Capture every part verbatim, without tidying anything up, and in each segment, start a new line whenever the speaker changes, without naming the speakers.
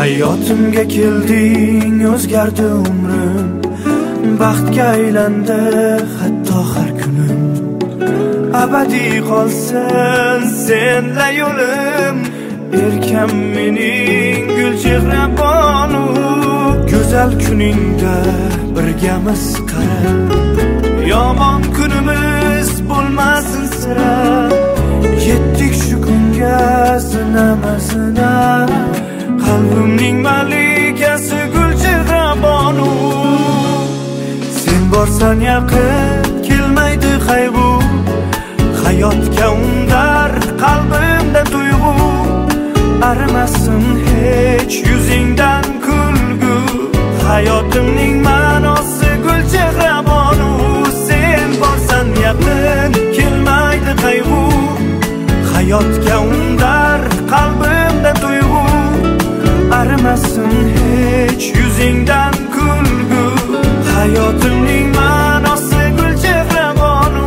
Hayotimga kelding, o'zgardi umrim, baxtga aylandi hatto har kunim. Abadiy qolsin senla yo'lim, erkam mening gul chehra bonu. Go'zal kuningda birgamiz qara, yomon kunimiz bo'lmasin sira. Yetdik shu kunga sinama-sina, qalbimning malikasi gul chehra bonu. Sen borsan yaqin kelmaydi qayg'u, hayotga undar qalbimda tuyg'u. Arimasin hech yuzingdan kulgu, hayotimning ma'nosi gul chehra bonu. Sen borsan yaqin kelmaydi qayg'u, hayotga undar qalbimda tuyg'u. Arimasin hech yuzingdan kulgu, hayotimning ma'nosi gul chehra bonu.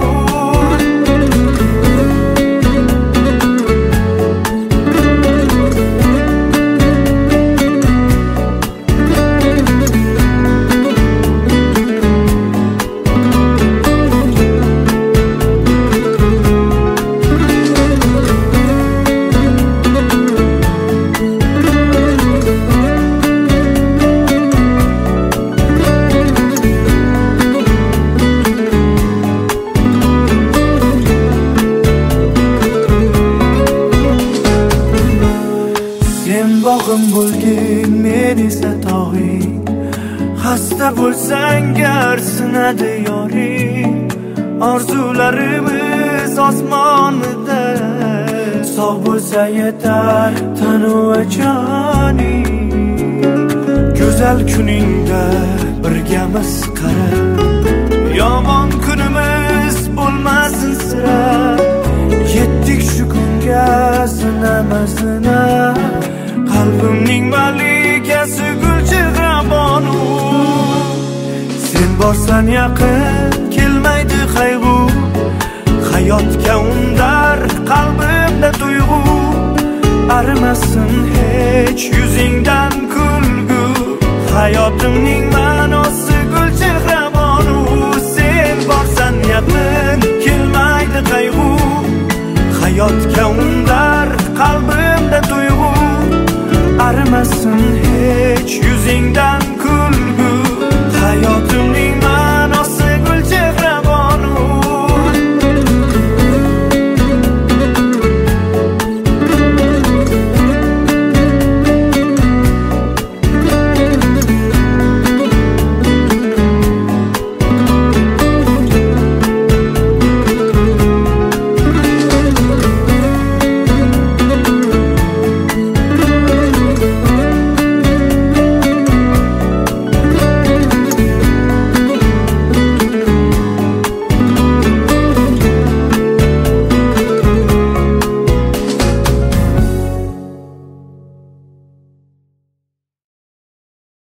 Bog'im bo'lgin, men esa tog'ing. Xasta bo'lsang gar sinadi yoring. Orzularimiz osmonida, sog' bo'lsa yetar tanu va joning. Go'zal kuningda birgamiz qara, yomon kunimiz bo'lmasin sira. Yetdik shu kunga sinama-sina, qalbimning malikasi gul chehra bonu. Sen borsan yaqin kelmaydi qayg'u, hayotga undar qalbimda tuyg'u. Arimasin hech yuzingdan kulgu, hayotimning ma'nosi gul chehra bonu. Sen borsan yaqin kelmaydi qayg'u, hayotga undar